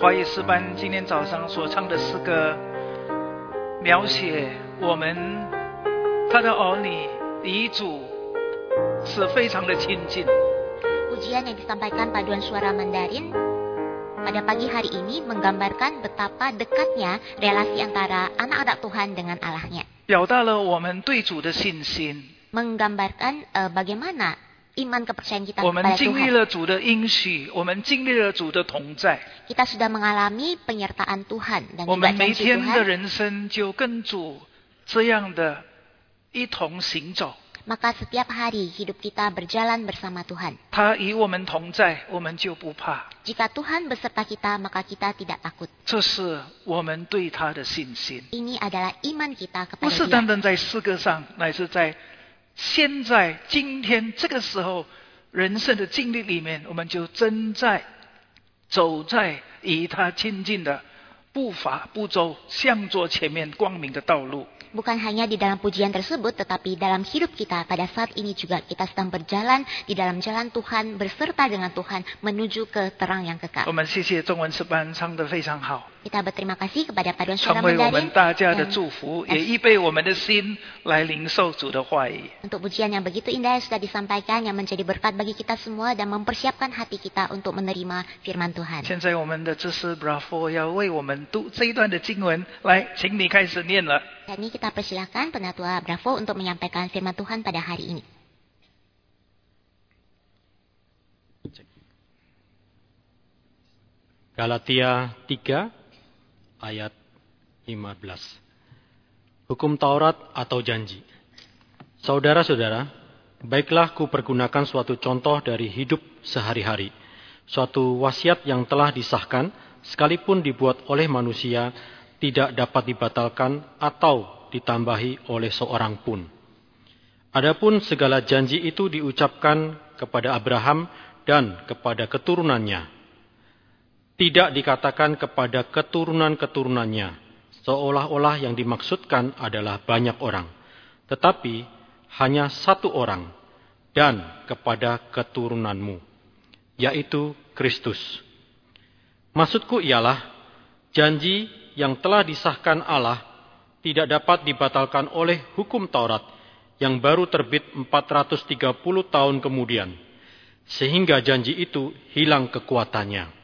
华语诗班今天早上所唱的诗歌，描写我们他的儿女与主是非常的亲近。 Pujian yang disampaikan paduan suara Mandarin pada pagi hari ini menggambarkan betapa dekatnya relasi antara anak-anak Tuhan dengan Allahnya. 表达了我们对主的信心。 Menggambarkan bagaimana iman kepercayaan kita 我们 kepada 经历 Tuhan. 了主的应许，我们经历了主的同在， Kita sudah mengalami penyertaan Tuhan dan 我 juga 们每 janji 天的 Tuhan. 人生就跟主这样的一同行走。 Maka setiap hari hidup kita berjalan bersama Tuhan. 他与我们同在，我们就不怕。 Jika Tuhan beserta kita, maka kita tidak takut. 这是我们对他的信心， Ini adalah iman kita 不 kepada 是 Dia. 单单在诗歌上，乃是在现在今天这个时候人生的经历里面，我们就正在走在与他亲近的步伐步骤，向着前面光明的道路。 Bukan hanya di dalam pujian tersebut, tetapi dalam hidup kita pada saat ini juga kita sedang berjalan di dalam jalan Tuhan, berserta dengan Tuhan menuju ke terang yang 我 kekal. 们谢谢中文诗班唱得非常好， Kita berterima kasih kepada paduan 成 suara 为我 Mandarin 们大家的 yang 祝福，也预备我们的心来领受主的话语。 untuk pujian yang begitu indah yang sudah disampaikan, yang menjadi berkat bagi kita semua dan mempersiapkan hati kita untuk menerima firman Tuhan. 现在我们的知识 Bravo 要为我们读这一段的经文，来，请你开始念了。 Dan ini kita persilakan Penatua Bravo untuk menyampaikan firman Tuhan pada hari ini. Galatia 3 ayat 15. Hukum Taurat atau janji. Saudara-saudara, baiklah ku pergunakan suatu contoh dari hidup sehari-hari. Suatu wasiat yang telah disahkan, sekalipun dibuat oleh manusia, tidak dapat dibatalkan atau ditambahi oleh seorang pun. Adapun segala janji itu diucapkan kepada Abraham dan kepada keturunannya. Tidak dikatakan kepada keturunan-keturunannya, seolah-olah yang dimaksudkan adalah banyak orang, tetapi hanya satu orang, dan kepada keturunanmu, yaitu Kristus. Maksudku ialah, janji yang telah disahkan Allah tidak dapat dibatalkan oleh hukum Taurat yang baru terbit 430 tahun kemudian, sehingga janji itu hilang kekuatannya.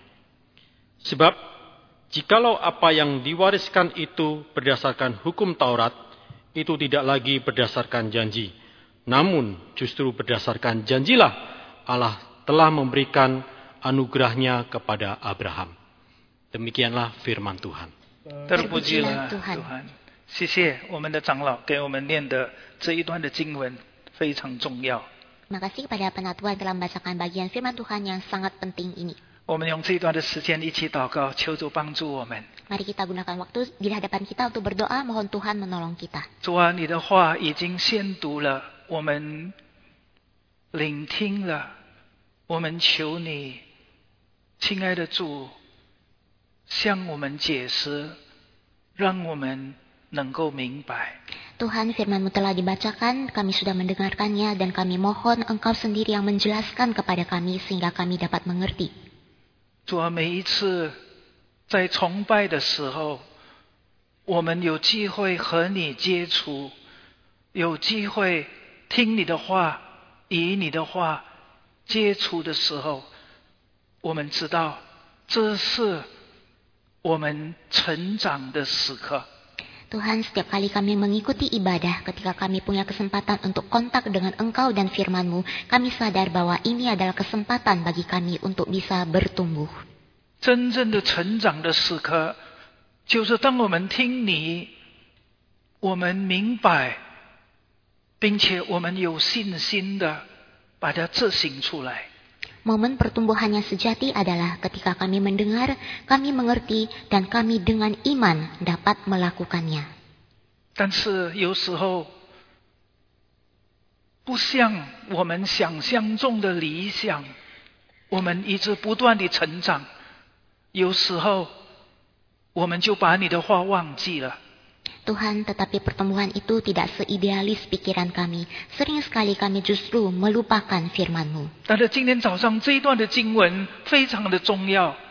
Sebab, jikalau apa yang diwariskan itu berdasarkan hukum Taurat, itu tidak lagi berdasarkan janji, namun justru berdasarkan janjilah Allah telah memberikan anugerahnya kepada Abraham. Demikianlah firman Tuhan. 得不了主，谢谢我们的长老给我们念的这一段的经文，非常重要。 Terima kasih kepada Penatua yang telah membacakan bagian firman Tuhan yang sangat penting ini. 我们用这一段的时间一起祷告，求主帮助我们。 Mari kita gunakan waktu di hadapan kita untuk berdoa, mohon Tuhan menolong kita. 主啊，你的话已经宣读了，我们聆听了，我们求你，亲爱的主，向我们解释，让我们能够明白。 Tuhan, firman-Mu telah dibacakan, kami sudah mendengarkannya, dan kami mohon Engkau sendiri yang menjelaskan kepada kami sehingga kami dapat mengerti. 主啊，每一次在崇拜的时候，我们有机会和你接触，有机会听你的话，与你的话接触的时候，我们知道这是我们成长的时刻。 Tuhan, setiap kali kami mengikuti ibadah, ketika kami punya kesempatan untuk kontak dengan Engkau dan firman-Mu, kami sadar bahwa ini adalah kesempatan bagi kami untuk bisa bertumbuh. 真正的成长的时刻，就是当我们听你，我们明白，并且我们有信心的把它执行出来。 Momen pertumbuhan yang sejati adalah ketika kami mendengar, kami mengerti, dan kami dengan iman dapat melakukannya. 但是有时候不像我们想象中的理想，我们一直不断的成长，有时候我们就把你的话忘记了。 Tuhan, tetapi pertumbuhan itu tidak seidealis pikiran kami. Sering sekali kami justru melupakan firman-Mu. 但是今天早上这一段的经文非常的重要，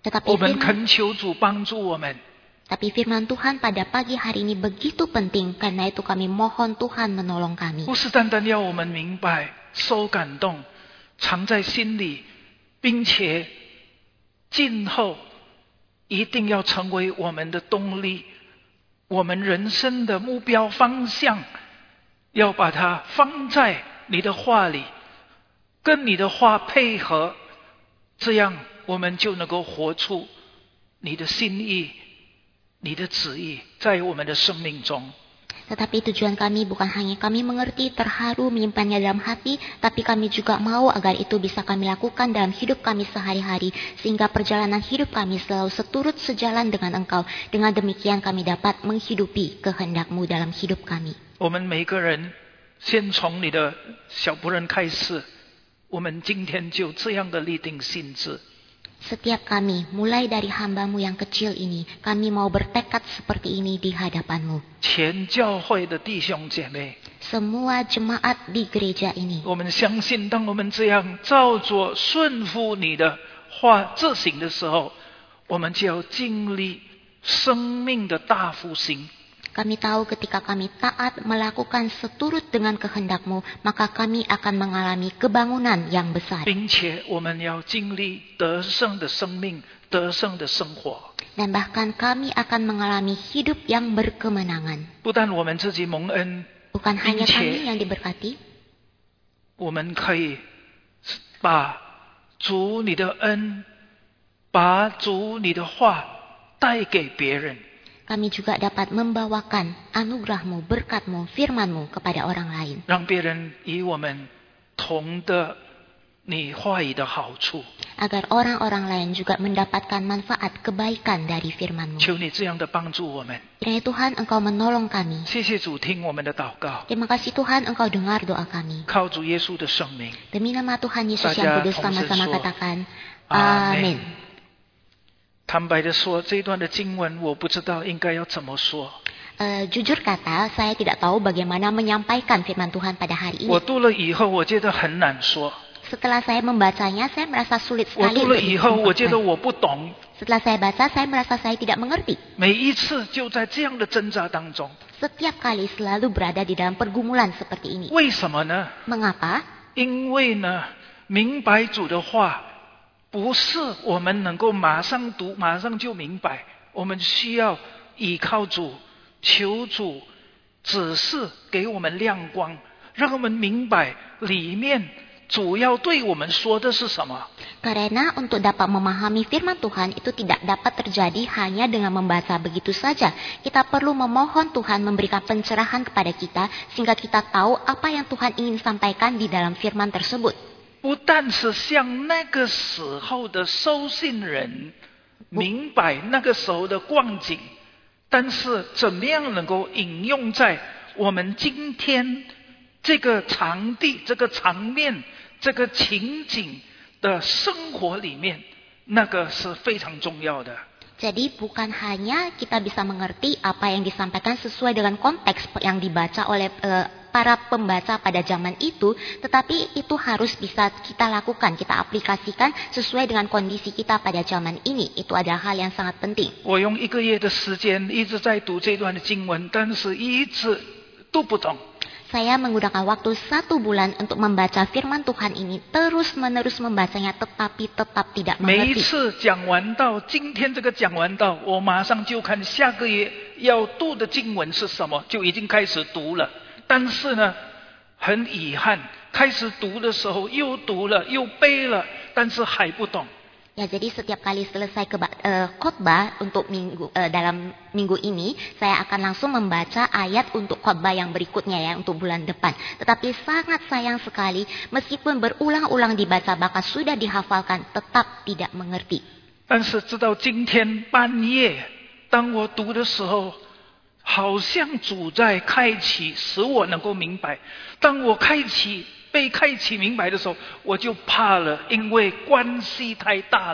我们恳求主帮助我们。 Tapi firman Tuhan pada pagi hari ini begitu penting, karena itu kami mohon Tuhan menolong kami. 不是单单要我们明白、受感动、藏在心里，并且今后一定要成为我们的动力，我们人生的目标方向，要把它放在你的话里，跟你的话配合，这样我们就能够活出你的心意。 你的旨意在我们的生命中。 Tetapi tujuan kami bukan hanya kami mengerti, terharu, menyimpannya dalam hati, tapi kami juga mau agar itu bisa kami lakukan dalam hidup kami sehari-hari, sehingga perjalanan hidup kami selalu seturut sejalan dengan Engkau. Dengan demikian kami dapat menghidupi kehendak-Mu dalam hidup kami. 我们每个人先从你的小仆人开始，我们今天就这样的立定心志。 Setiap kami, mulai dari hamba-Mu yang kecil ini, kami mau bertekad seperti ini di hadapan-Mu. 全教会的弟兄姐妹， Semua jemaat di gereja ini. 我们相信，当我们这样照着顺服你的话执行的时候，我们就要经历生命的大复兴。 Kami tahu ketika kami taat melakukan seturut dengan kehendak-Mu, maka kami akan mengalami kebangunan yang besar. 并且我们要经历得胜的生命、得胜的生活。 Dan bahkan kami akan mengalami hidup yang berkemenangan. 不但我们自己蒙恩， Bukan hanya 并且 kami yang diberkati, 我们可以把主你的恩，把主你的话带给别人。 kami juga dapat membawakan anugerah-Mu, berkat-Mu, firman-Mu kepada orang lain. 让别人与我们同得你话语的好处。 Agar orang-orang lain juga mendapatkan manfaat kebaikan dari firman-Mu. 求你这样的帮助我们。 Kiranya Tuhan Engkau menolong kami. 谢谢主听我们的祷告， Terima kasih Tuhan Engkau dengar doa kami. 靠主耶稣的圣名。 Demi nama Tuhan Yesus yang kudus sama-sama katakan, Amin. 坦白的说，这段的经文我不知道应该要怎么说。 Jujur kata, saya tidak tahu bagaimana menyampaikan firman Tuhan pada hari 我 ini. 读了以后，我觉得很难说。 Setelah saya membacanya, saya merasa sulit 我 sekali 读了 untuk 以后，我觉得 diungkapkan. 我不懂。 Setelah saya baca, saya merasa saya tidak mengerti. 每一次就在这样的挣扎当中， Setiap kali selalu berada di dalam pergumulan seperti ini. 为什么呢？ Mengapa? 因为呢，明白主的话，不是我们能够马上读，马上就明白。我们需要依靠主，求主指示给我们亮光，让我们明白里面主要对我们说的是什么。 Karena untuk dapat memahami firman Tuhan itu tidak dapat terjadi hanya dengan membaca begitu saja. Kita perlu memohon Tuhan memberikan pencerahan kepada kita sehingga kita tahu apa yang Tuhan ingin sampaikan di dalam firman tersebut. 不但是像那个时候的收信人明白那个时候的光景，但是怎么样能够应用在我们今天这个场地、这个场面、这个情景的生活里面，那个是非常重要的。 Jadi bukan hanya kita bisa mengerti apa yang disampaikan sesuai dengan konteks yang dibaca oleh para pembaca pada zaman itu, tetapi itu harus bisa kita lakukan, kita aplikasikan sesuai dengan kondisi kita pada zaman ini. Itu adalah hal yang sangat penting. 我用1个月的时间一直在读这段的经文，但是一直读不懂。 Saya menggunakan waktu 1 bulan untuk membaca firman Tuhan ini, terus-menerus membacanya tetapi tetap tidak 每一 mengerti. 次讲完道，今天这个讲完道，我马上就看下个月要读的经文是什么，就已经开始读了。但是呢，很遗憾，开始读的时候又读了又背了，但是还不懂。 Ya, jadi setiap kali selesai khotbah untuk dalam minggu ini, saya akan langsung membaca ayat untuk khotbah yang berikutnya ya, untuk bulan depan. Tetapi sangat sayang sekali, meskipun berulang-ulang dibaca bahkan sudah dihafalkan, tetap tidak mengerti. 但是直到今天半夜，当我读的时候，好像主在开启，使我能够明白。当我被开启明白的时候，我就怕了，因为关系太大了。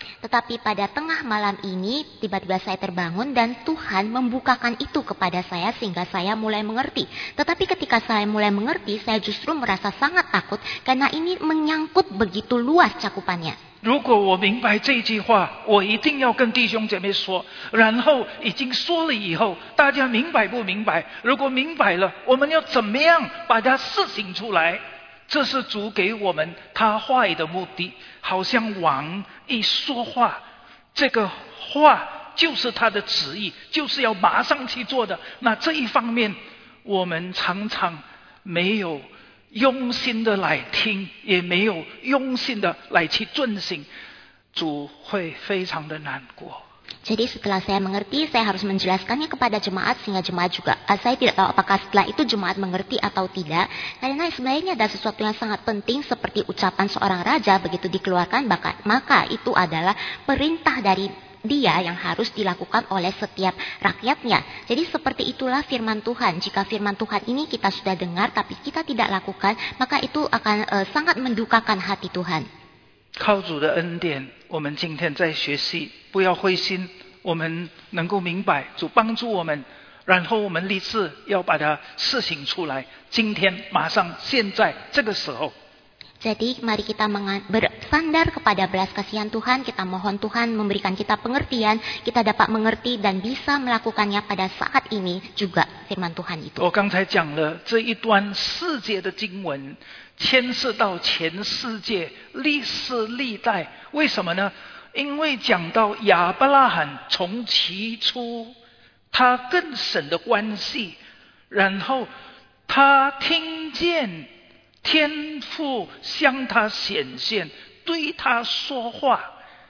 Tetapi pada tengah malam ini, tiba-tiba saya terbangun dan Tuhan membukakan itu kepada saya sehingga saya mulai mengerti. Tetapi ketika saya mulai mengerti, saya justru merasa sangat takut karena ini menyangkut begitu luas cakupannya. 如果我明白这句话，我一定要跟弟兄姐妹说，然后已经说了以后，大家明白不明白？如果明白了，我们要怎么样把它实行出来？这是主给我们他话语的目的。好像王一说话，这个话就是他的旨意，就是要马上去做的。那这一方面，我们常常没有用心的来听，也没有用心的来去遵行，主会非常的难过。 Jadi setelah saya mengerti, saya harus menjelaskannya kepada jemaat sehingga jemaat juga, saya tidak tahu apakah setelah itu jemaat mengerti atau tidak. Karena sebenarnya ada sesuatu yang sangat penting seperti ucapan seorang raja begitu dikeluarkan, maka itu adalah perintah dari dia yang harus dilakukan oleh setiap rakyatnya. Jadi seperti itulah firman Tuhan. Jika firman Tuhan ini kita sudah dengar tapi kita tidak lakukan, maka itu akan sangat mendukakan hati Tuhan. 靠主的恩典，我们今天在学习，不要灰心，我们能够明白主帮助我们，然后我们立志要把它实行出来。今天马上现在这个时候。 Jadi mari kita bersandar kepada belas kasihan Tuhan, kita mohon Tuhan memberikan kita pengertian, kita dapat mengerti dan bisa melakukannya pada saat ini juga firman Tuhan itu. 我刚才讲了这一段世界的经文，牵涉到全世界历世历代，为什么呢？因为讲到亚伯拉罕从起初他跟神的关系，然后他听见 天父向他显现，对他说话，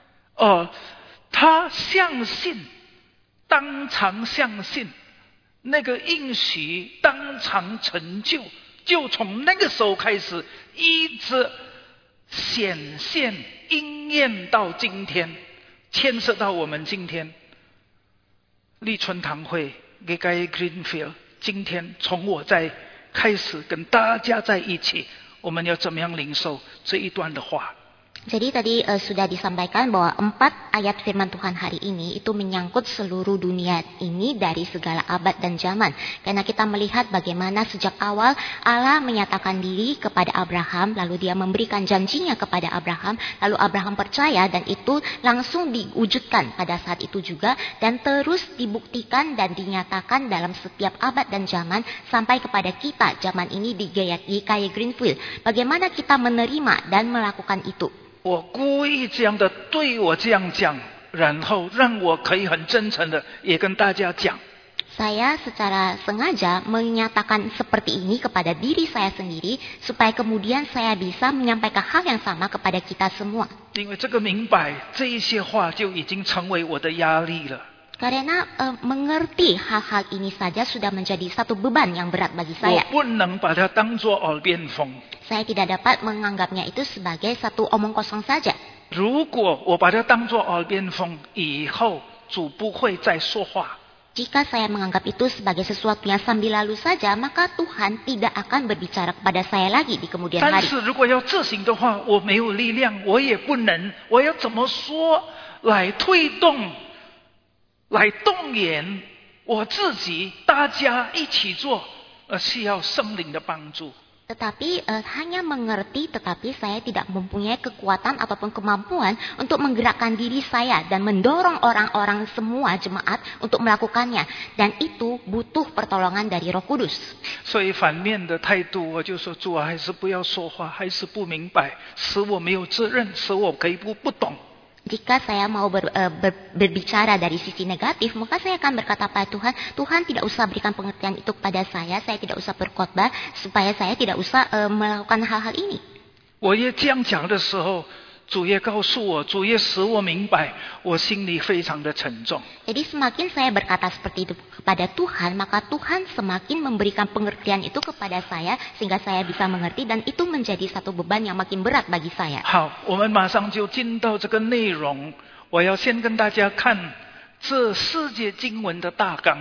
他相信，当场相信，那个应许当场成就，就从那个时候开始，一直显现应验到今天，牵涉到我们今天立春堂会 GKI Greenfield， 今天从我在 开始跟大家在一起，我们要怎么样领受这一段的话？ Jadi tadi sudah disampaikan bahwa 4 ayat firman Tuhan hari ini itu menyangkut seluruh dunia ini dari segala abad dan zaman. Karena kita melihat bagaimana sejak awal Allah menyatakan diri kepada Abraham, lalu dia memberikan janjinya kepada Abraham, lalu Abraham percaya dan itu langsung diwujudkan pada saat itu juga dan terus dibuktikan dan dinyatakan dalam setiap abad dan zaman sampai kepada kita zaman ini di GKI Greenfield. Bagaimana kita menerima dan melakukan itu? 我故意这样的对我这样讲，然后让我可以很真诚的也跟大家讲。 Saya secara sengaja menyatakan seperti ini kepada diri saya sendiri supaya kemudian saya bisa menyampaikan hal yang sama kepada kita semua. 因为这个明白这一些话就已经成为我的压力了。 Karena mengerti hal-hal ini saja sudah menjadi satu beban yang berat bagi 我 saya. 不能把它当作耳边风。 Saya tidak dapat menganggapnya itu sebagai satu omong kosong saja. 如果我把它当作耳边风，以后主不会再说话。 Jika saya menganggap itu sebagai sesuatu yang sambil lalu saja, maka Tuhan tidak akan berbicara kepada saya lagi di kemudian 但 hari. 是如果要自行的话，我没有力量，我也不能。我要怎么说来推动、来动员我自己？大家一起做，需要圣灵的帮助。 Tetapi hanya mengerti, tetapi saya tidak mempunyai kekuatan ataupun kemampuan untuk menggerakkan diri saya dan mendorong orang-orang semua jemaat untuk melakukannya. Dan itu butuh pertolongan dari Roh Kudus. 所以反面的态度，我就说主啊，还是不要说话，还是不明白，使我没有责任，使我可以不懂。 Jika saya mau berbicara dari sisi negatif, maka saya akan berkata pada Tuhan, Tuhan tidak usah berikan pengertian itu kepada saya tidak usah berkhotbah, supaya saya tidak usah melakukan hal-hal ini. 我也这样讲的时候，主也告诉我，主也使我明白，我心里非常的沉重。 Jadi semakin saya berkata seperti itu kepada Tuhan, maka Tuhan semakin memberikan pengertian itu kepada saya sehingga saya bisa mengerti dan itu menjadi satu beban yang makin berat bagi saya. 好，我们马上就进到这个内容。我要先跟大家看这世界经文的大纲。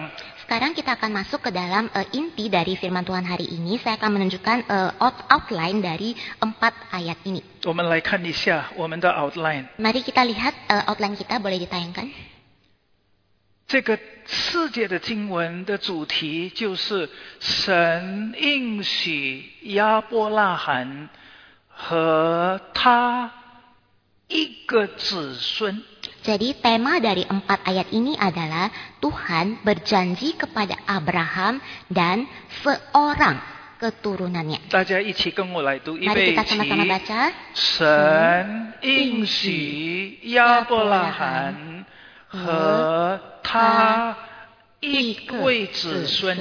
Sekarang kita akan masuk ke dalam inti dari firman Tuhan hari ini. Saya akan menunjukkan outline dari 4 ayat ini. 我们来看一下我们的 outline。 Mari kita lihat outline kita, boleh ditayangkan. 这个世界的经文的主题就是神应许亚伯拉罕和他一个子孙。 Jadi tema dari 4 ayat ini adalah Tuhan berjanji kepada Abraham dan seorang keturunannya. 大家一起跟我来读，预 Mari 备 kita 起。 sama-sama baca. 神应许亚伯拉罕和他一位子孙，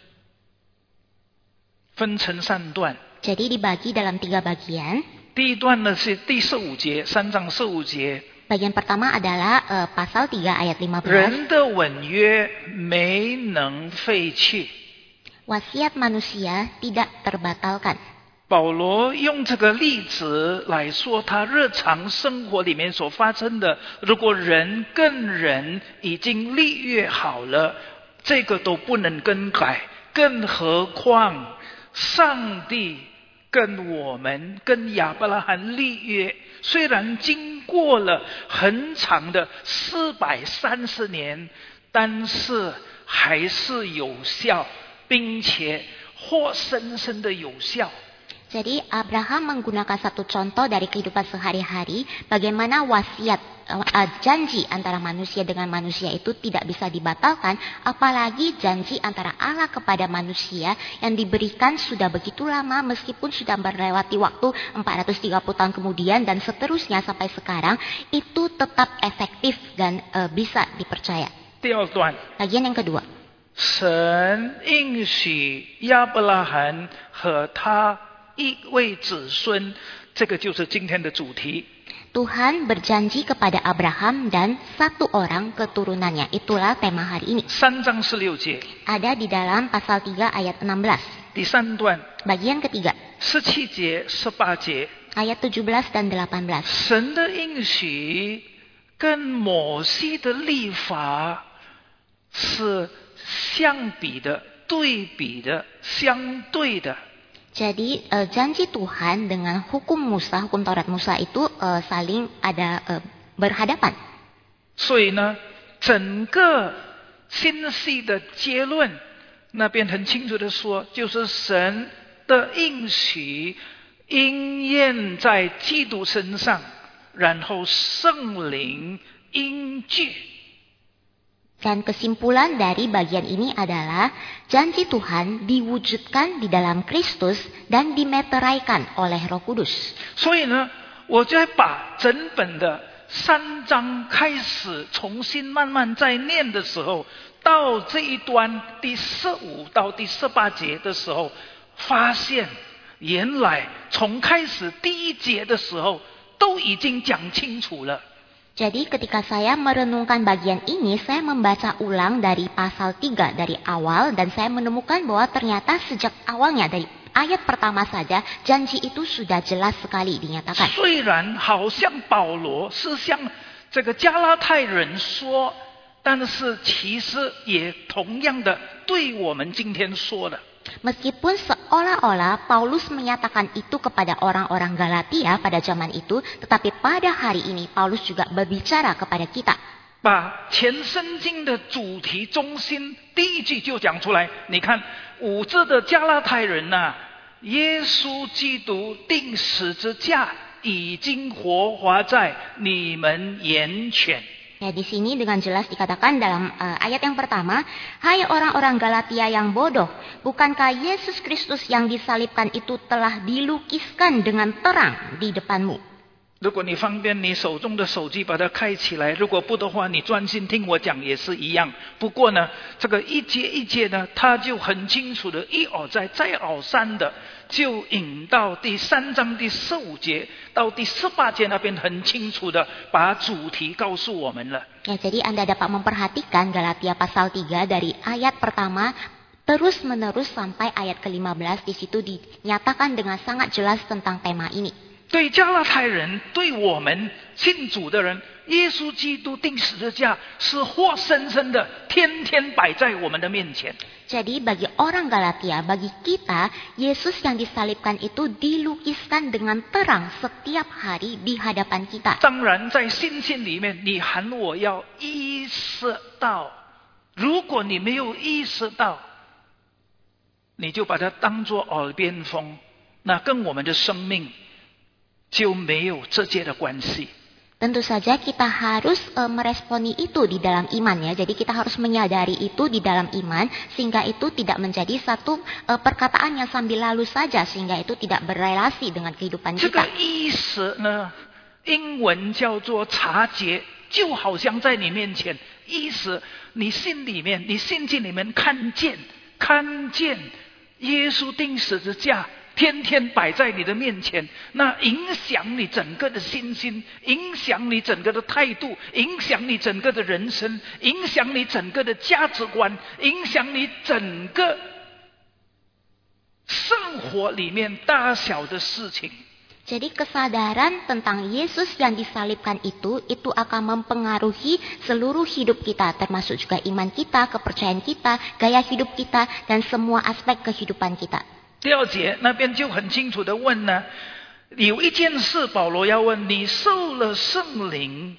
分成3段。 Jadi dibagi dalam 3 bagian. 第一段呢是第15节，3章15节。 Bagian pertama adalah pasal 3 ayat 15. 人的吻约没能废去。 Wasiat manusia tidak terbatalkan. 保罗用这个例子来说他日常生活里面所发生的，如果人跟人已经立约好了，这个都不能更改，更何况上帝跟我们跟亚伯拉罕立约，虽然经过了很长的430年，但是还是有效，并且活生生的有效。 Jadi Abraham menggunakan satu contoh dari kehidupan sehari-hari bagaimana wasiat janji antara manusia dengan manusia itu tidak bisa dibatalkan, apalagi janji antara Allah kepada manusia yang diberikan sudah begitu lama meskipun sudah melewati waktu 430 tahun kemudian dan seterusnya sampai sekarang itu tetap efektif dan bisa dipercaya. 第二段， Bagian yang kedua. 神应许亚伯拉罕和他一位子孙，这个就是今天的主题。 Tuhan berjanji kepada Abraham dan satu orang keturunannya. Itulah tema hari ini. 3章16节， Ada di dalam pasal 3 ayat 16. 第3段 Bagian ketiga, 17节、18节， ayat 17 dan 18. 神的应许跟摩西的律法是相比的、对比的、相对的。 Jadi janji Tuhan dengan hukum Musa, hukum Taurat Musa itu saling ada berhadapan. 所以呢，整个信息的结论那边很清楚的说，就是神的应许应验在基督身上，然后圣灵应据。 Dan kesimpulan dari bagian ini adalah janji Tuhan diwujudkan di dalam Kristus dan dimeteraikan oleh Roh Kudus. 所以呢，我在把整本的3章开始重新慢慢再念的时候，到这一端第15到第18节的时候，发现原来从开始第1节的时候都已经讲清楚了。 Jadi ketika saya merenungkan bagian ini, saya membaca ulang dari pasal 3 dari awal dan saya menemukan bahwa ternyata sejak awalnya dari ayat pertama saja janji itu sudah jelas sekali dinyatakan. 虽然好像保罗是向这个加拉太人说，但是其实也同样的对我们今天说的。 Meskipun seolah-olah Paulus menyatakan itu kepada orang-orang Galatia pada zaman itu, tetapi pada hari ini Paulus juga berbicara kepada kita. 把全圣经的主题中心第1句就讲出来。你看5字的加拉太人呐、耶稣基督钉十字架已经活化在你们眼前。 Ya, di sini dengan jelas dikatakan dalam ayat yang pertama, hai orang-orang Galatia yang bodoh, bukankah Yesus Kristus yang disalibkan itu telah dilukiskan dengan terang di depanmu? 如果你方便，你手中的手机把它开起来；如果不的话，你专心听我讲也是一样。不过呢，这个一节一节呢，它就很清楚的一而再再而三的就引到第3章第15节到第18节那边，很清楚的把主题告诉我们了。 Ya, jadi Anda dapat memperhatikan Galatia pasal 3 dari ayat pertama terus menerus sampai ayat ke-15, di situ dinyatakan dengan sangat jelas tentang tema ini. 对加拉太人，对我们信主的人， 耶稣基督钉十字架是活生生的，天天摆在我们的面前。 Jadi bagi orang Galatia, bagi kita, Yesus yang disalibkan itu dilukiskan dengan terang setiap hari di hadapan kita. 当然在信心里面，你喊我要意识到，如果你没有意识到，你就把它当作耳边风，那跟我们的生命就没有直接的关系。 Tentu saja kita harus meresponi itu di dalam iman ya. Jadi kita harus menyadari itu di dalam iman sehingga itu tidak menjadi satu perkataan yang sambil lalu saja sehingga itu tidak berrelasi dengan kehidupan 这个 kita. 意识呢，英文叫做察觉，就好像在你面前，意识你心里面，你心境里面看见耶稣钉十字架。 天天摆在你的面前，那影响你整个的信心，影响你整个的态度，影响你整个的人生，影响你整个的价值观，影响你整个生活里面大小的事情。 Jadi kesadaran tentang Yesus yang disalibkan itu akan mempengaruhi seluruh hidup kita, termasuk juga iman kita, kepercayaan kita, gaya hidup kita, dan semua aspek kehidupan kita. 第二节那边就很清楚的问呢，有一件事保罗要问你受了圣灵，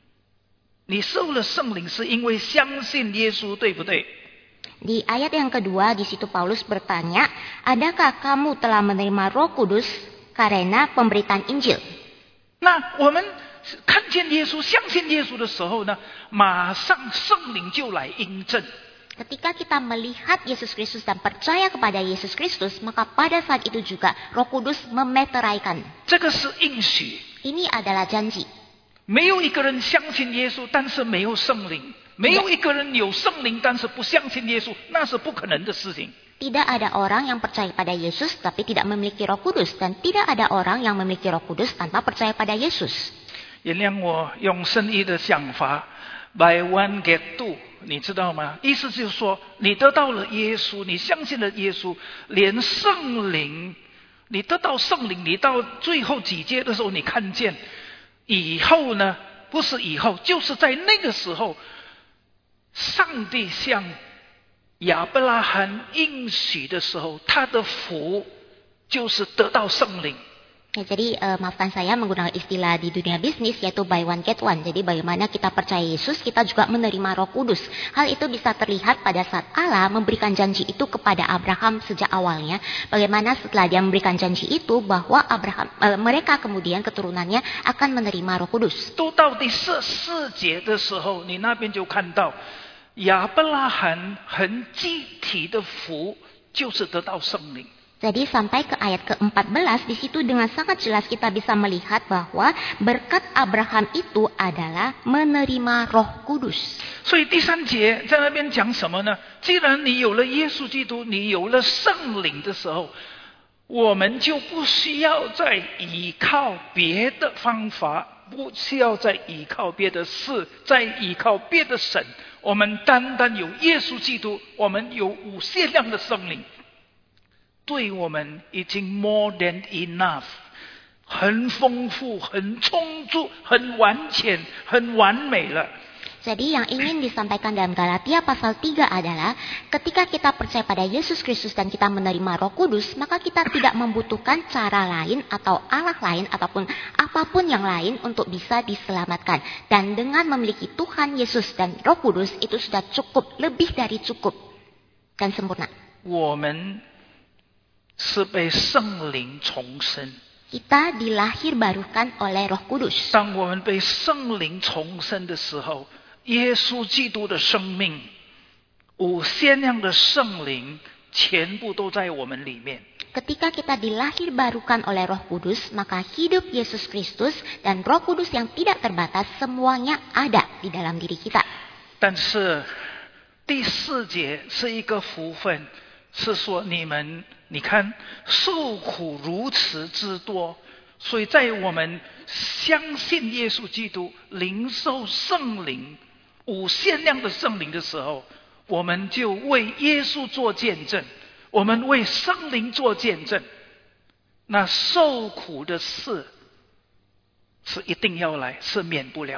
是因为相信耶稣，对不对？ Di ayat yang kedua di situ Paulus bertanya, adakah kamu telah menerima Roh Kudus karena pemberitaan Injil? 那我们看见耶稣、相信耶稣的时候呢，马上圣灵就来印证。 Ketika kita melihat Yesus Kristus dan percaya kepada Yesus Kristus, maka pada saat itu juga Roh Kudus memeteraikan. 这个是应许。 Ini adalah janji. 没有一个人相信耶稣，但是没有圣灵；没有一个人有圣灵，但是不相信耶稣，那是不可能的事情。 Tidak ada orang yang percaya pada Yesus tapi tidak memiliki Roh Kudus, dan tidak ada orang yang memiliki Roh Kudus tanpa percaya pada Yesus. 原谅我用圣意的想法 ，buy one get two。 你知道吗？意思就是说，你得到了耶稣，你相信了耶稣，连圣灵，你得到圣灵，你到最后几节的时候，你看见以后呢，不是以后，就是在那个时候，上帝向亚伯拉罕应许的时候，他的福就是得到圣灵。 Ya, jadi maafkan saya menggunakan istilah di dunia bisnis yaitu buy one get one. Jadi bagaimana kita percaya Yesus, kita juga menerima Roh Kudus. Hal itu bisa terlihat pada saat Allah memberikan janji itu kepada Abraham sejak awalnya. Bagaimana setelah dia memberikan janji itu bahwa mereka kemudian keturunannya akan menerima Roh Kudus. 都到第14节的时候，你那边就看到亚伯拉罕很具体的福就是得到圣灵。 Jadi sampai ke ayat ke-14 di situ dengan sangat jelas kita bisa melihat bahwa berkat Abraham itu adalah menerima Roh Kudus. 所以第3节在那边讲什么呢？既然你有了耶稣基督，你有了圣灵的时候，我们就不需要再依靠别的方法，不需要再依靠别的事，再依靠别的神。我们单单有耶稣基督，我们有无限量的圣灵。 对我们已经 more than enough， 很丰富、很充足、很完全、很完美了。 Jadi yang ingin disampaikan dalam Galatia pasal 3 adalah ketika kita percaya pada Yesus Kristus dan kita menerima Roh Kudus, maka kita tidak membutuhkan cara lain atau Allah lain ataupun apapun yang lain untuk bisa diselamatkan. Dan dengan memiliki Tuhan Yesus dan Roh Kudus itu sudah cukup, lebih dari cukup dan sempurna. 我们 是被圣灵重生。 Kita dilahir barukan oleh Roh Kudus. 当我们被圣灵重生的时候，耶稣基督的生命、无限量的圣灵，全部都在我们里面。 Ketika kita dilahir barukan oleh Roh Kudus, maka hidup Yesus Kristus dan Roh Kudus yang tidak terbatas semuanya ada di dalam diri kita. 但是第4节是一个福分，是说你看受苦如此之多，所以在我们相信耶稣基督、领受圣灵、无限量的圣灵的时候，我们就为耶稣做见证，我们为圣灵做见证。那受苦的事是一定要来，是免不了。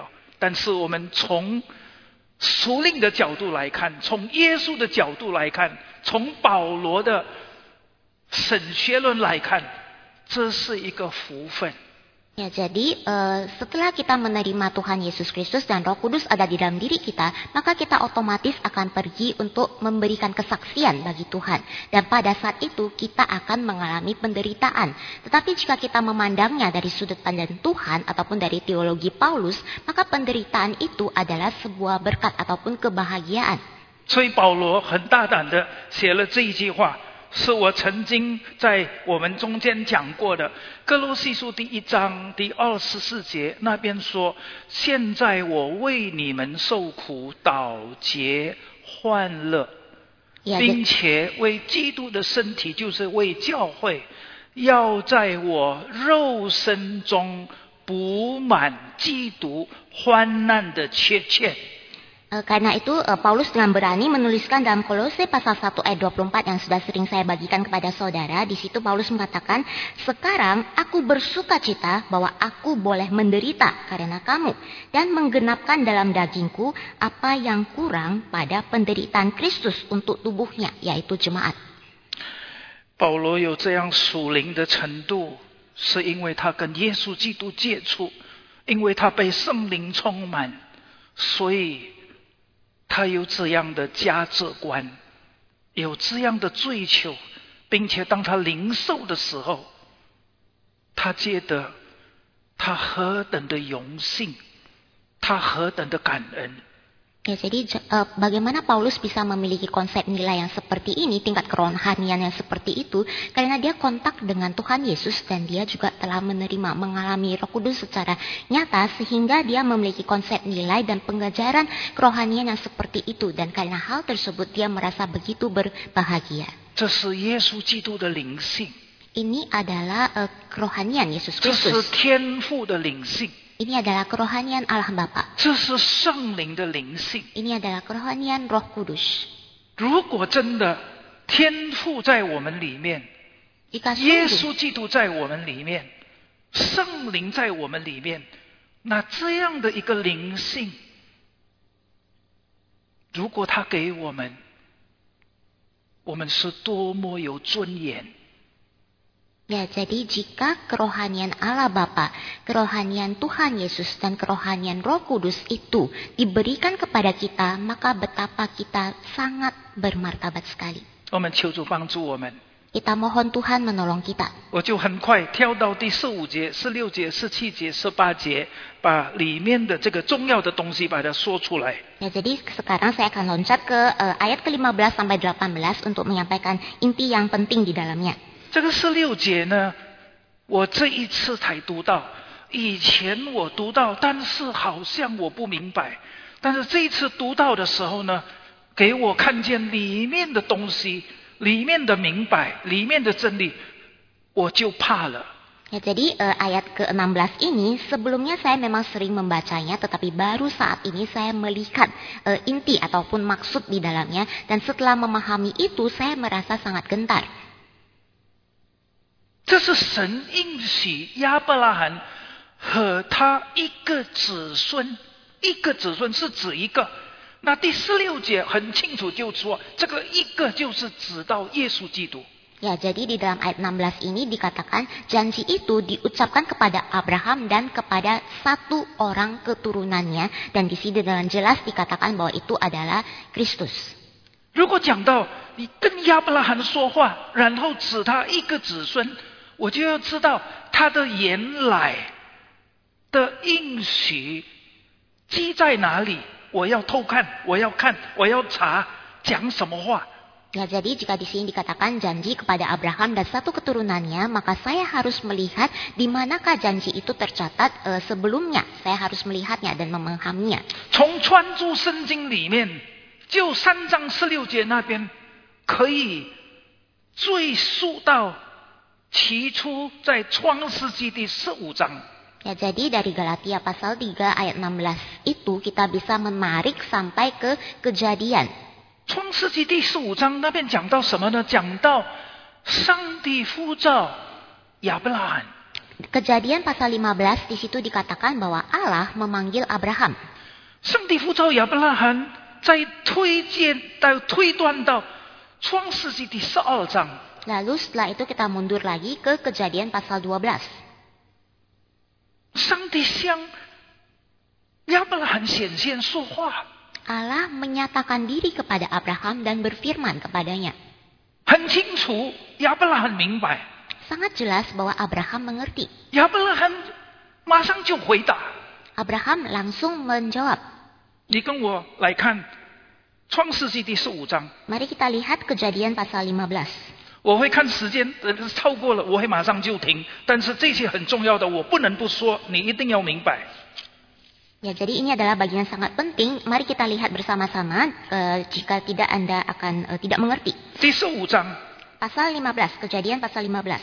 但是我们从属灵的角度来看，从耶稣的角度来看，从保罗的神学论来看，这是一个福分。 Ya, jadi setelah kita menerima Tuhan Yesus Kristus dan Roh Kudus ada di dalam diri kita, maka kita otomatis akan pergi untuk memberikan kesaksian bagi Tuhan. Dan pada saat itu kita akan mengalami penderitaan. Tetapi jika kita memandangnya dari sudut pandang Tuhan ataupun dari teologi Paulus, maka penderitaan itu adalah sebuah berkat ataupun kebahagiaan. 所以保罗很大胆的写了这一句话，是我曾经在我们中间讲过的。哥罗西书第1章第24节那边说：现在我为你们受苦，倒结欢乐，并且为基督的身体，就是为教会，要在我肉身中补满基督患难的缺欠。 Karena itu Paulus dengan berani menuliskan dalam Kolose pasal 1 ayat 24 yang sudah sering saya bagikan kepada saudara. Di situ Paulus mengatakan, sekarang aku bersuka cita bahwa aku boleh menderita karena kamu dan menggenapkan dalam dagingku apa yang kurang pada penderitaan Kristus untuk tubuhnya, yaitu jemaat. 保罗有这样属灵的程度，是因为他跟耶稣基督接触，因为他被圣灵充满，所以 他有这样的价值观，有这样的追求，并且当他领受的时候，他觉得他何等的荣幸，他何等的感恩。 Ya, jadi bagaimana Paulus bisa memiliki konsep nilai yang seperti ini, tingkat kerohanian yang seperti itu, karena dia kontak dengan Tuhan Yesus dan dia juga telah menerima, mengalami Roh Kudus secara nyata, sehingga dia memiliki konsep nilai dan pengajaran kerohanian yang seperti itu, dan karena hal tersebut dia merasa begitu berbahagia. 这是耶稣基督的灵性， Ini adalah kerohanian Yesus 这是 Kristus. 天父的灵性， Ini adalah kerohanian Allah Bapa. 这是圣灵的灵性。 Ini adalah kerohanian Roh Kudus. 如果真的天父在我们里面， Jika 耶 sungguh 稣基督在我们里面，圣灵在我们里面，那这样的一个灵性，如果他给我们，我们是多么有尊严。 Ya, jadi jika kerohanian Allah Bapa, kerohanian Tuhan Yesus, dan kerohanian Roh Kudus itu diberikan kepada kita, maka betapa kita sangat bermartabat sekali. 我们求主帮助我们。 Kita mohon Tuhan menolong kita. 我就很快跳到第15节、16节、17节、18节，把里面的这个重要的东西把它说出来。 Ya, jadi sekarang saya akan loncat ke ayat ke-15 sampai 18 untuk menyampaikan inti yang penting di dalamnya. 这个16节呢，我这一次才读到，以前我读到，但是好像我不明白。但是这一次读到的时候呢，给我看见里面的东西，里面的明白，里面的真理，我就怕了。 Ya, jadi ayat ke-16 ini sebelumnya saya memang sering membacanya, tetapi baru saat ini saya melihat inti ataupun maksud di dalamnya, dan setelah memahami itu saya merasa sangat gentar. 这是神应许亚伯拉罕和他一个子孙，一个子孙是指一个。那第16节很清楚就说，这个一个就是指到耶稣基督。 Ya, jadi di dalam ayat 16 ini dikatakan janji itu diucapkan kepada Abraham dan kepada satu orang keturunannya, dan di sini dengan jelas dikatakan bahwa itu adalah Kristus. 如果讲到你跟亚伯拉罕说话，然后指他一个子孙，我就要知道他的原来的应许记在哪里。我要偷看，我要看，我要查，讲什么话。 Ya, jadi jika di sini dikatakan janji kepada Abraham dan satu keturunannya, maka saya harus melihat di manakah janji itu tercatat sebelumnya. Saya harus melihatnya dan memahaminya. 从穿著圣经里面，就3章16节那边，可以追溯到起初在创世纪第15章。 Ya, jadi dari Galatia pasal 3 ayat 16 itu kita bisa menarik sampai ke Kejadian. 创世纪第15章那边讲到什么呢？讲到上帝呼召亚伯拉罕。 Kejadian pasal 15 di situ dikatakan bahwa Allah memanggil Abraham. 上帝呼召亚伯拉罕，在推断到创世纪第12章。 Lalu setelah itu kita mundur lagi ke Kejadian pasal 12. 上帝向亚伯拉罕显现说话， Allah menyatakan diri kepada Abraham dan berfirman kepadanya. 很清楚，亚伯拉罕明白， Sangat jelas bahwa Abraham mengerti. 亚伯拉罕马上就回答。 Abraham langsung menjawab. 你跟我来看创世纪第15章， Mari kita lihat Kejadian pasal 15. 我会看时间，超过了我会马上就停。但是这些很重要的，我不能不说，你一定要明白。 Ya, jadi ini adalah bagian sangat penting. Mari kita lihat bersama-sama. Jika tidak Anda akan tidak mengerti. 第15章 Pasal 15, Kejadian pasal 15.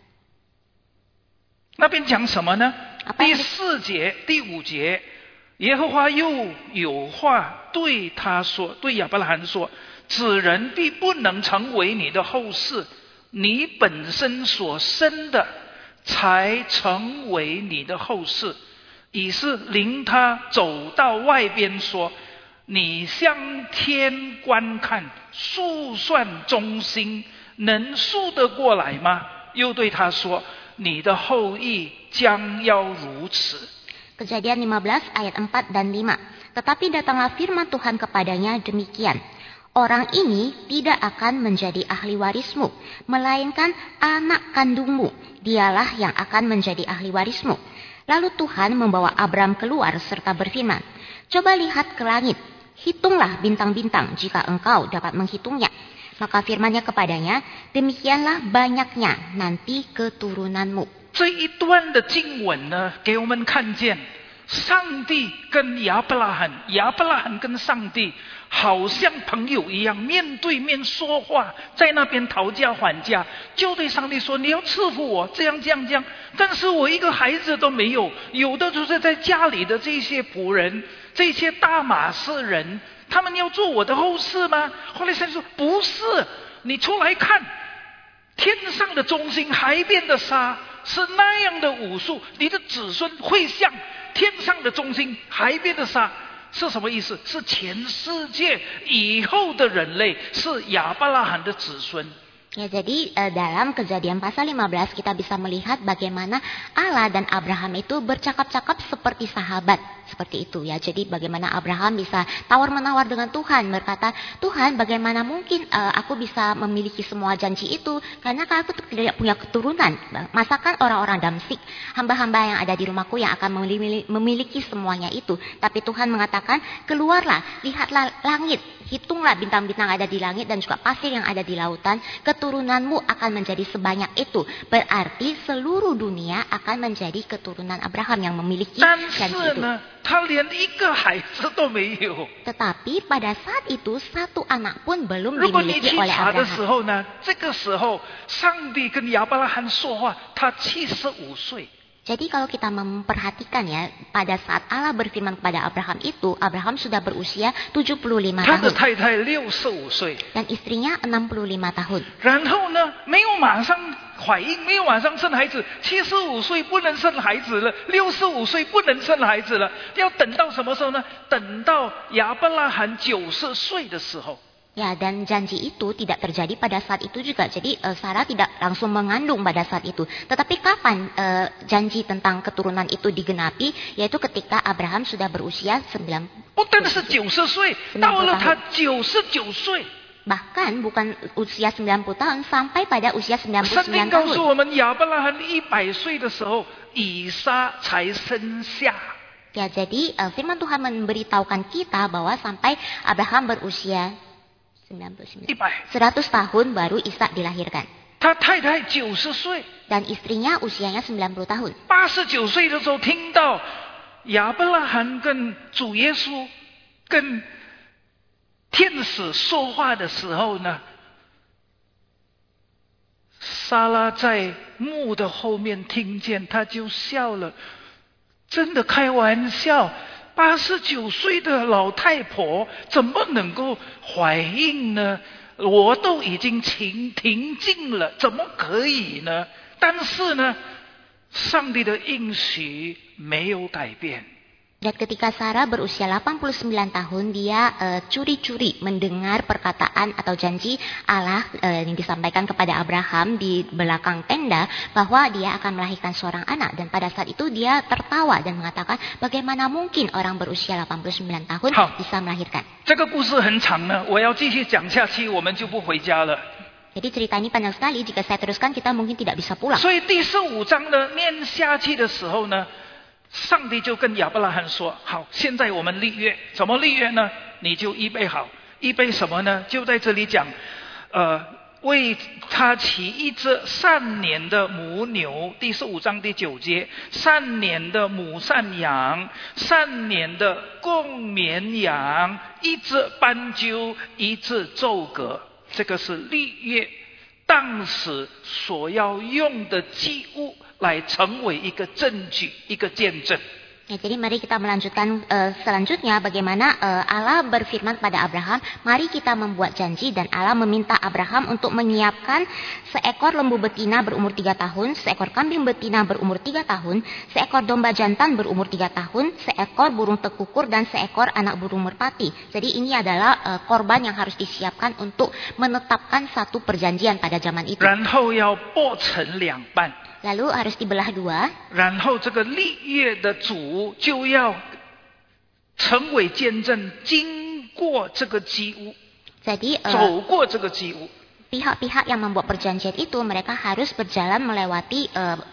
那边讲什么呢？ Apa 第 yang 4节、第5节，耶和华又有话对他说，对亚伯拉罕说：“此人必不能成为你的后世，你本身所生的才成为你的后世。”以是领他走到外边说：“你向天观看，数算中心，能数得过来吗？”又对他说：“你的后裔将要如此。” Kejadian 15 ayat 4 dan 5. Tetapi datanglah firman Tuhan kepadanya demikian. Orang ini tidak akan menjadi ahli warismu, melainkan anak kandungmu. Dialah yang akan menjadi ahli warismu. Lalu Tuhan membawa Abram keluar serta berfirman, "Coba lihat ke langit, hitunglah bintang-bintang jika engkau dapat menghitungnya." Maka firman-Nya kepadanya, "Demikianlah banyaknya nanti keturunanmu." 这一段的经文呢，给我们看见上帝跟亚伯拉罕，亚伯拉罕跟上帝好像朋友一样，面对面说话，在那边讨价还价，就对上帝说：“你要赐福我，这样这样这样。但是我一个孩子都没有，有的就是在家里的这些仆人，这些大马士人，他们要做我的后事吗？”后来上帝说：“不是，你出来看，天上的中心，海边的沙。”是那样的武术，你的子孙会像天上的中心，海边的沙。是什么意思？是全世界以后的人类是亚伯拉罕的子孙。 Ya, jadi dalam Kejadian pasal 15 kita bisa melihat bagaimana Allah dan Abraham itu bercakap-cakap seperti sahabat. Seperti itu ya. Jadi bagaimana Abraham bisa tawar-menawar dengan Tuhan. Berkata, "Tuhan, bagaimana mungkin aku bisa memiliki semua janji itu? Karena aku tidak punya keturunan. Masakan orang-orang Damsik, hamba-hamba yang ada di rumahku yang akan memiliki semuanya itu." Tapi Tuhan mengatakan, "Keluarlah, lihatlah langit. Hitunglah bintang-bintang ada di langit dan juga pasir yang ada di lautan. Keturunanmu akan menjadi sebanyak itu." Berarti seluruh dunia akan menjadi keturunan Abraham yang memiliki janji itu. Tetapi pada saat itu satu anak pun belum dimiliki oleh Abraham. Jadi kalau kita memperhatikan ya, pada saat Allah berfirman kepada Abraham itu, Abraham sudah berusia 75 tahun. Dan istrinya 65 tahun. 然后呢，没有马上怀孕，没有马上生孩子，75岁不能生孩子了，65岁不能生孩子了，要等到什么时候呢？等到亚伯拉罕90岁的时候。 Ya, dan janji itu tidak terjadi pada saat itu juga. Jadi Sarah tidak langsung mengandung pada saat itu. Tetapi kapan janji tentang keturunan itu digenapi? Yaitu ketika Abraham sudah berusia 90 tahun. Bahkan bukan usia 90 tahun, sampai pada usia 99 tahun. Ya, jadi firman Tuhan memberitahukan kita bahwa sampai Abraham berusia 100 tahun baru Ishak dilahirkan. Dan istrinya usianya 90 tahun. 89岁的时候听到亚伯拉罕跟主耶稣跟天使说话的时候呢，撒拉在墓的后面听见，他就笑了。真的开玩笑，89岁的老太婆怎么能够怀孕呢？我都已经停经了，怎么可以呢？但是呢，上帝的应许没有改变。 Dan ketika Sarah berusia 89 tahun, dia curi-curi mendengar perkataan atau janji Allah yang disampaikan kepada Abraham di belakang tenda bahwa dia akan melahirkan seorang anak. Dan pada saat itu dia tertawa dan mengatakan, bagaimana mungkin orang berusia 89 tahun bisa melahirkan. 这个故事很长呢，我要继续讲下去，我们就不回家了。 Jadi cerita ini panjang sekali, jika saya teruskan kita mungkin tidak bisa pulang. 所以第15章呢念下去的时候呢，上帝就跟亚伯拉罕说：“好，现在我们立约，怎么立约呢？你就预备好，预备什么呢？就在这里讲，为他起一只3年的母牛，第15章第9节，3年的母山羊，3年的公绵羊，一只斑鸠，一只皱蛤。”这个是立约当时所要用的祭物，来成为一个证据，一个见证。 Ya, jadi mari kita melanjutkan selanjutnya bagaimana Allah berfirman pada Abraham, mari kita membuat janji, dan Allah meminta Abraham untuk menyiapkan seekor lembu betina berumur 3 tahun, seekor kambing betina berumur 3 tahun, seekor domba jantan berumur 3 tahun, seekor burung tekukur, dan seekor anak burung merpati. Jadi ini adalah korban yang harus disiapkan untuk menetapkan satu perjanjian pada zaman itu. 然后要剥成2半。 Lalu harus dibelah 2. 然后这个立约的主就要成为见证，经过这个祭物， Jadi 走过这个祭物。 pihak-pihak yang membuat perjanjian itu mereka harus berjalan melewati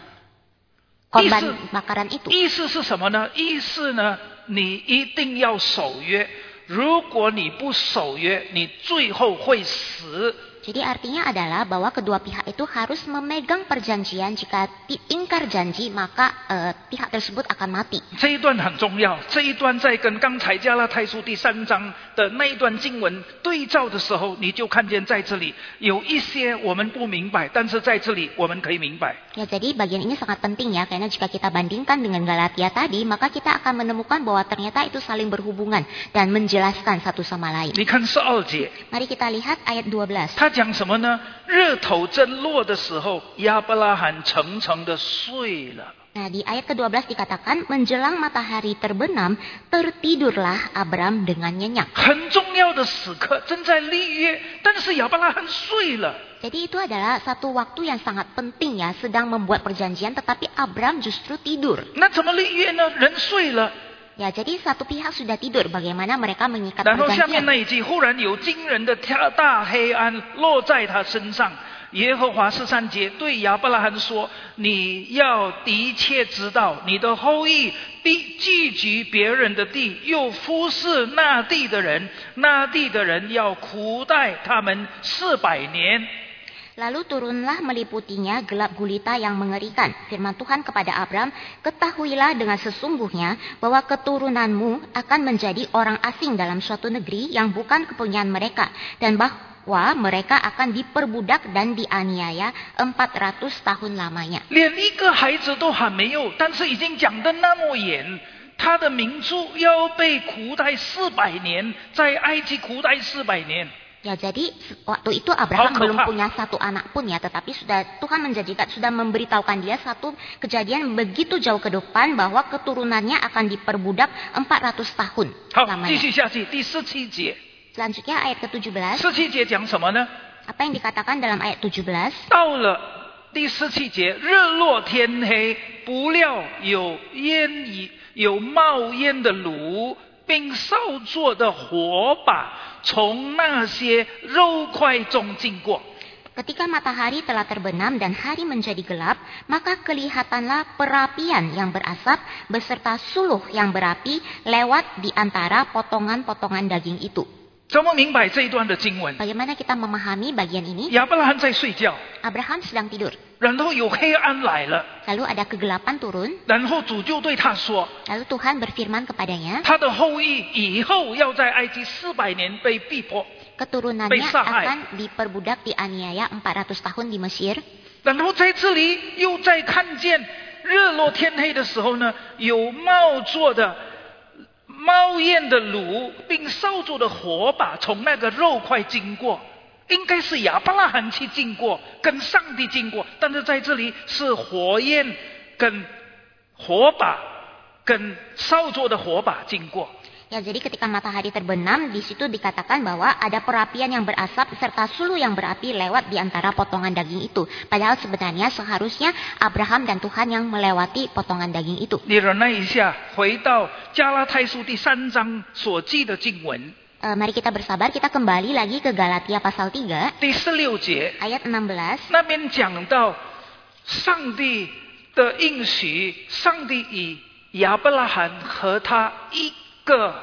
korban bakaran itu. 意思是什么呢？意思呢，你一定要守约，如果你不守约，你最后会死。 Jadi artinya adalah bahwa kedua pihak itu harus memegang perjanjian. Jika ingkar janji, maka pihak tersebut akan mati. 这一段很重要，这一段在跟刚才加拉太书第3章的那一段经文对照的时候，你就看见在这里有一些我们不明白，但是在这里我们可以明白。 Ya, jadi bagian ini sangat penting ya, karena jika kita bandingkan dengan Galatia tadi, maka kita akan menemukan bahwa ternyata itu saling berhubungan dan menjelaskan satu sama lain. 你看12节， Mari kita lihat ayat 12. 他讲什么呢？日头正落的时候，亚伯拉罕沉沉的睡了。 Nah, di ayat ke-12 dikatakan, menjelang matahari terbenam, tertidurlah Abram dengan nyenyak. 很重要的时刻，正在立约，但是亚伯拉罕睡了。 Jadi itu adalah satu waktu yang sangat penting ya, sedang membuat perjanjian tetapi Abram justru tidur. 那怎么立约呢？人睡了。 Ya, jadi satu pihak sudah tidur, bagaimana mereka mengikat 然后下面 perjanjian. 那一句，忽然有惊人的大黑暗落在他身上。耶和华13节对亚伯拉罕说：“你要的确知道，你的后裔必聚集别人的地，又服侍那地的人，那地的人要苦待他们400年。” Lalu turunlah meliputinya gelap gulita yang mengerikan. Firman Tuhan kepada Abram, ketahuilah dengan sesungguhnya bahwa keturunanmu akan menjadi orang asing dalam suatu negeri yang bukan kepunyaan mereka. Dan bahwa mereka akan diperbudak dan dianiaya 400 tahun lamanya. 连一个孩子都还没有，但是已经讲得那么严，他的民族要被苦待400年，在埃及苦待400年。 Ya, jadi waktu itu Abraham belum punya satu anak pun ya, tetapi Tuhan menjanjikan, sudah memberitahukan dia satu kejadian begitu jauh ke depan bahwa keturunannya akan diperbudak 400 tahun 好，继 lamanya. 续下去，第17节。 Selanjutnya ayat ke-17. 17节讲什么呢？ Apa yang dikatakan dalam ayat 17? 到了第17节，日落天黑，不料有冒烟的炉，并烧做的火把从那些肉块中经过。 Ketika matahari telah terbenam dan hari menjadi gelap, maka kelihatanlah perapian yang berasap beserta suluh yang berapi lewat di antara potongan-potongan daging itu. 怎么明白这一段的经文？ Bagaimana kita memahami bagian ini? 亚伯拉罕在睡觉， Abraham sedang tidur. 然后有黑暗来了， Lalu ada kegelapan turun. 然后主就对他说， Lalu Tuhan berfirman kepadanya, 他的后裔以后要在埃及400年被逼迫。 keturunannya akan diperbudak dianiaya 400 tahun di Mesir. 然后在这里又再看见日落天黑的时候呢，有冒烟的炉，并烧做的火把从那个肉块经过，应该是亚伯拉罕去经过，跟上帝经过，但是在这里是火焰跟火把跟烧灼的火把经过。 Ya, jadi ketika matahari terbenam, di situ dikatakan bahwa ada perapian yang berasap serta suluh yang berapi lewat di antara potongan daging itu. Padahal sebenarnya seharusnya Abraham dan Tuhan yang melewati potongan daging itu. 你忍耐一下，回到加拉太书第3章所记的经文， Mari kita bersabar, kita kembali lagi ke Galatia pasal 3, 第16节， ayat 16. 那边讲到上帝的应许，上帝以亚伯拉罕和他一个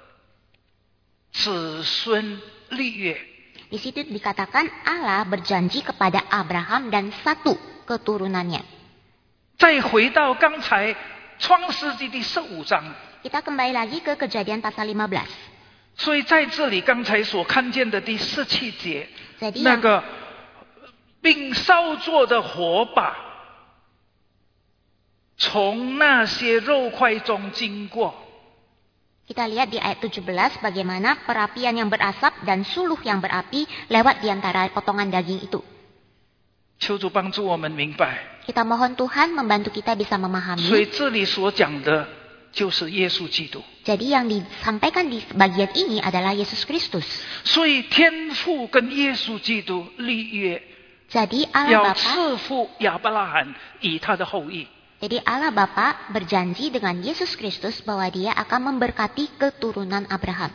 子孙立约。 Di situ dikatakan Allah berjanji kepada Abraham dan satu keturunannya. 再回到刚才创世纪第15章， Kita kembali lagi ke Kejadian pasal 15. 所以在这里刚才所看见的第17节， Jadi 那 yang 个并烧做的火把从那些肉块中经过。 kita lihat di ayat 17 bagaimana perapian yang berasap dan suluh yang berapi lewat di antara potongan daging itu. 求主帮助我们明白， Kita mohon Tuhan membantu kita bisa 所以 memahami. 这里所讲的就是耶稣基督。 Jadi yang disampaikan di bagian ini adalah Yesus Kristus. 所以天父跟耶稣基督立约， Jadi Allah 要 Bapa, 赐福亚伯拉罕以他的后裔。 jadi Allah Bapa berjanji dengan Yesus Kristus bahwa Dia akan memberkati keturunan Abraham.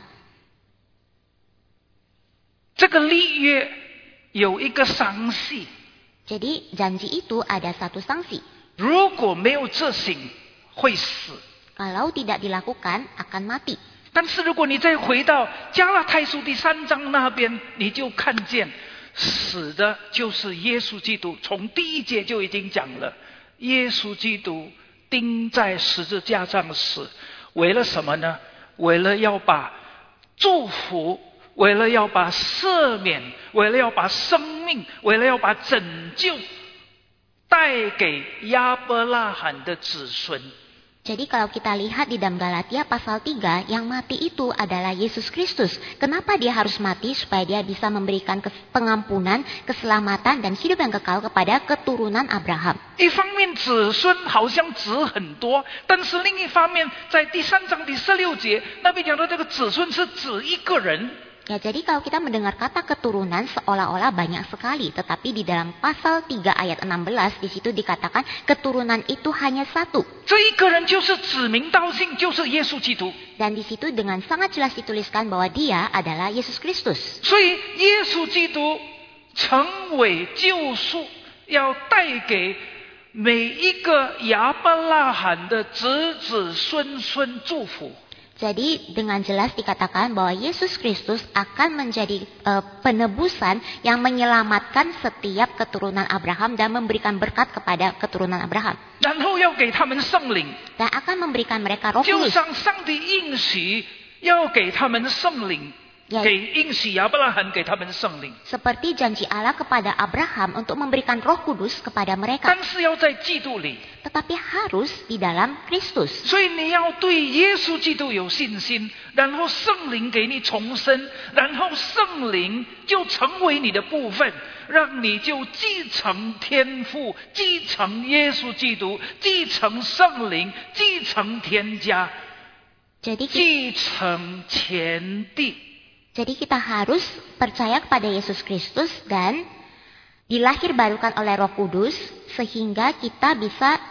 这个立约有一个详细， Jadi janji itu ada satu sanksi. 如果没有这行，会死。 Kalau tidak dilakukan akan mati. 但是如果你再回到加拉太书第3章那边，你就看见死的就是耶稣基督。从第1节就已经讲了，耶稣基督钉在十字架上死，为了什么呢？为了要把祝福，为了要把赦免，为了要把生命，为了要把拯救带给亚伯拉罕的子孙。 Jadi kalau kita lihat di dalam Galatia pasal 3, yang mati itu adalah Yesus Kristus. Kenapa dia harus mati? Supaya dia bisa memberikan pengampunan, keselamatan, dan hidup yang kekal kepada keturunan Abraham. 一方面子孙好像指很多，但是另一方面在第3章第16节那边讲到这个子孙是指一个人。 Ya, jadi kalau kita mendengar kata keturunan seolah-olah banyak sekali. Tetapi di dalam pasal 3 ayat 16 di situ dikatakan keturunan itu hanya satu. 这一个人就是指名道姓，就是耶稣基督。 Dan di situ dengan sangat jelas dituliskan bahwa dia adalah Yesus Kristus. 所以耶稣基督成为救赎，要带给每一个亚伯拉罕的子子孙孙祝福。 Jadi dengan jelas dikatakan bahwa Yesus Kristus akan menjadi penebusan yang menyelamatkan setiap keturunan Abraham dan memberikan berkat kepada keturunan Abraham. 然后要给他们圣灵， Dan akan memberikan mereka roh 就 kudus. 像上帝应许要给他们圣灵， Ya, 给应许亚伯拉罕给他们圣灵， seperti janji Allah kepada Abraham untuk memberikan roh kudus kepada mereka. 但是要在基督里。 Tetapi harus di dalam Kristus. 所以你要对耶稣基督有信心，然后圣灵给你重生，然后圣灵就成为你的部分，让你就继承天父，继承耶稣基督，继承圣灵，继承天家， Jadi 继承前地。 kita harus percaya kepada Yesus Kristus dan dilahirbarukan oleh Roh Kudus sehingga kita bisa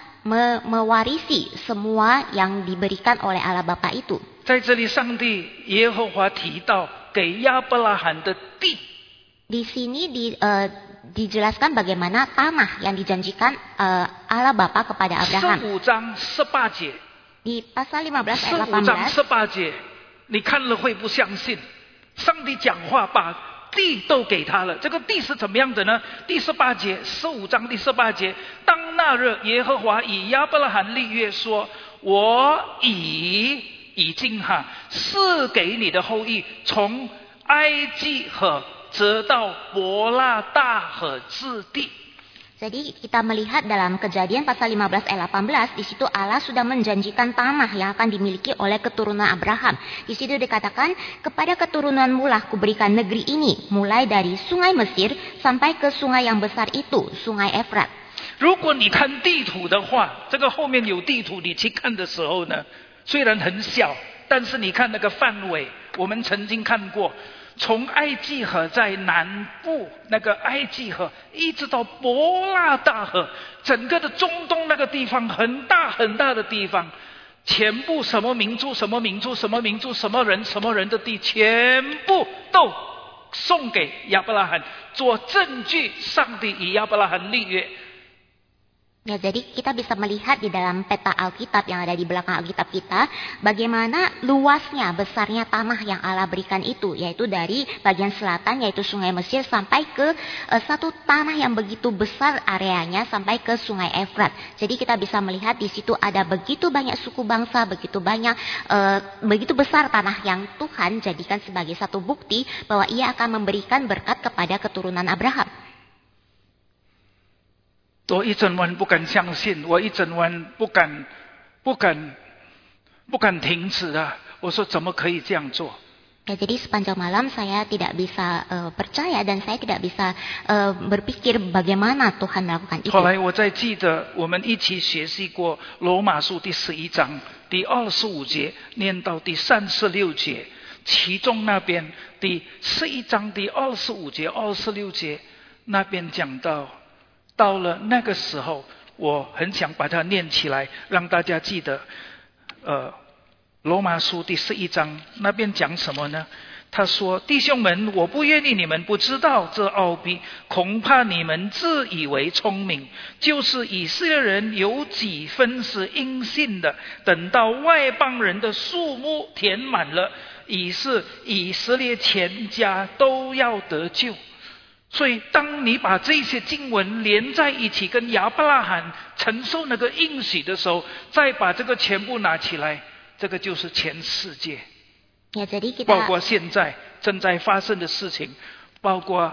mewarisi semua yang diberikan oleh Allah Bapa itu. 在这里，上帝耶和华提到给亚伯拉罕的地， Di sini dijelaskan bagaimana tanah yang dijanjikan Allah Bapa kepada Abraham. 15章18节， Di pasal 15 ayat 15章 18, 18节，你看了会不相信？上帝讲话把地都给他了，这个地是怎么样的呢？第18节，15章第18节，当那日耶和华以亚伯拉罕立约说：“我已经赐给你的后裔，从埃及河直到伯拉大河之地。” Jadi kita melihat dalam Kejadian pasal 15 ayat 18, di situ Allah sudah menjanjikan tanah yang akan dimiliki oleh keturunan Abraham. Di situ dikatakan, kepada keturunanmu lah kuberikan negeri ini, mulai dari sungai Mesir sampai ke sungai yang besar itu, sungai Efrat. 如果你看地图的话，这个后面有地图，你去看的时候呢，虽然很小，但是你看那个范围，我们曾经看过，从埃及河在南部那个埃及河，一直到伯拉大河，整个的中东那个地方很大很大的地方，全部什么民族什么民族什么民族什么人什么人的地，全部都送给亚伯拉罕做证据，上帝与亚伯拉罕立约。 Ya, jadi kita bisa melihat di dalam peta Alkitab yang ada di belakang Alkitab kita, bagaimana luasnya, besarnya tanah yang Allah berikan itu, yaitu dari bagian selatan, yaitu sungai Mesir, sampai ke satu tanah yang begitu besar areanya, sampai ke sungai Efrat. Jadi kita bisa melihat di situ ada begitu banyak suku bangsa, begitu besar tanah yang Tuhan jadikan sebagai satu bukti bahwa Ia akan memberikan berkat kepada keturunan Abraham. 我一整晚不敢相信，我一整晚不敢停止啊！我说怎么可以这样做？ Ya, jadi sepanjang malam saya tidak bisa percaya dan saya tidak bisa berpikir bagaimana Tuhan melakukan itu. 后来我再记得我们一起学习过罗马书第11章第25节念到第36节，其中那边第11章第25节、26节那边讲到了那个时候，我很想把它念起来，让大家记得。罗马书第11章那边讲什么呢？他说：“弟兄们，我不愿意你们不知道这奥秘，恐怕你们自以为聪明。就是以色列人有几分是因信的，等到外邦人的数目填满了，以色列全家都要得救。”所以当你把这些经文连在一起，跟亚伯拉罕承受那个应许的时候，再把这个全部拿起来，这个就是全世界。 Ya, jadi kita 包括现在正在发生的事情，包括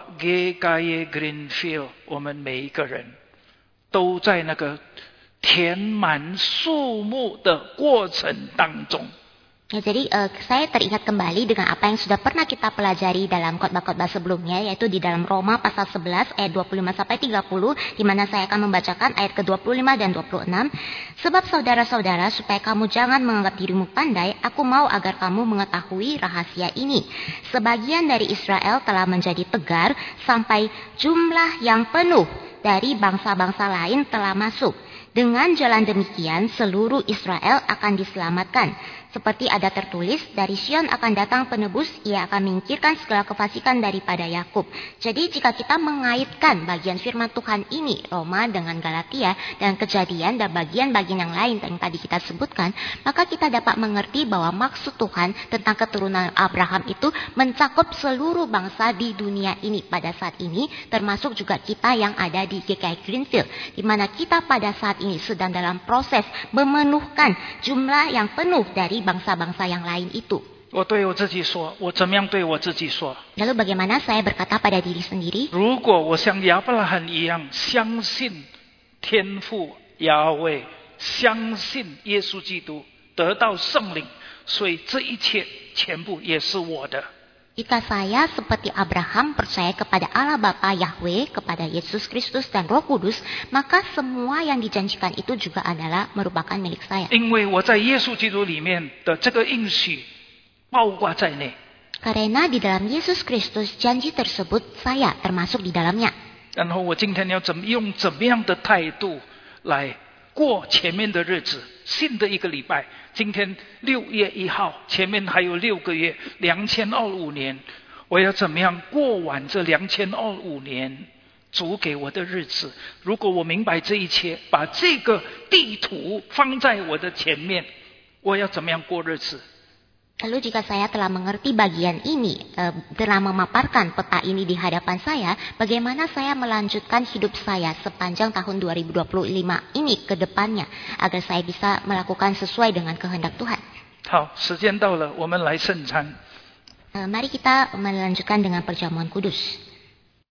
GKY Greenfield， 我们每一个人都在那个填满树木的过程当中。 Ya, jadi saya teringat kembali dengan apa yang sudah pernah kita pelajari dalam khotbah-khotbah sebelumnya, yaitu di dalam Roma pasal 11 ayat 25-30, di mana saya akan membacakan ayat ke-25 dan 26. Sebab saudara-saudara, supaya kamu jangan menganggap dirimu pandai, aku mau agar kamu mengetahui rahasia ini. Sebagian dari Israel telah menjadi tegar sampai jumlah yang penuh dari bangsa-bangsa lain telah masuk. Dengan jalan demikian, seluruh Israel akan diselamatkan. Seperti ada tertulis, dari Sion akan datang penebus, ia akan menyingkirkan segala kefasikan daripada Yakub. Jadi jika kita mengaitkan bagian firman Tuhan ini, Roma dengan Galatia, dan Kejadian dan bagian-bagian yang lain yang tadi kita sebutkan, maka kita dapat mengerti bahwa maksud Tuhan tentang keturunan Abraham itu mencakup seluruh bangsa di dunia ini pada saat ini, termasuk juga kita yang ada di GKY Greenfield, di mana kita pada saat ini sedang dalam proses memenuhkan jumlah yang penuh dari bangsa-bangsa yang lain itu. 我对我自己说，我怎么样对我自己说？ Lalu bagaimana saya berkata pada diri sendiri? 如果我像亚伯拉罕一样相信天父亚威，相信耶稣基督，得到圣灵，所以这一切全部也是我的。 Jika saya seperti Abraham percaya kepada Allah Bapa Yahweh, kepada Yesus Kristus dan Roh Kudus, maka semua yang dijanjikan itu juga adalah merupakan milik saya. 因为我在耶稣基督里面的这个应许包括在内。 Karena di dalam Yesus Kristus janji tersebut saya termasuk di dalamnya. 然后我今天要用怎么样的态度来过前面的日子，新的一个礼拜。今天6月1号，前面还有6个月，2025年，我要怎么样过完这2025年主给我的日子？如果我明白这一切，把这个地图放在我的前面，我要怎么样过日子？ Lalu jika saya telah mengerti bagian ini, telah memaparkan peta ini di hadapan saya, bagaimana saya melanjutkan hidup saya sepanjang tahun 2025 ini ke depannya, agar saya bisa melakukan sesuai dengan kehendak Tuhan. 好，时间到了，我们来圣餐。 Mari kita melanjutkan dengan perjamuan kudus.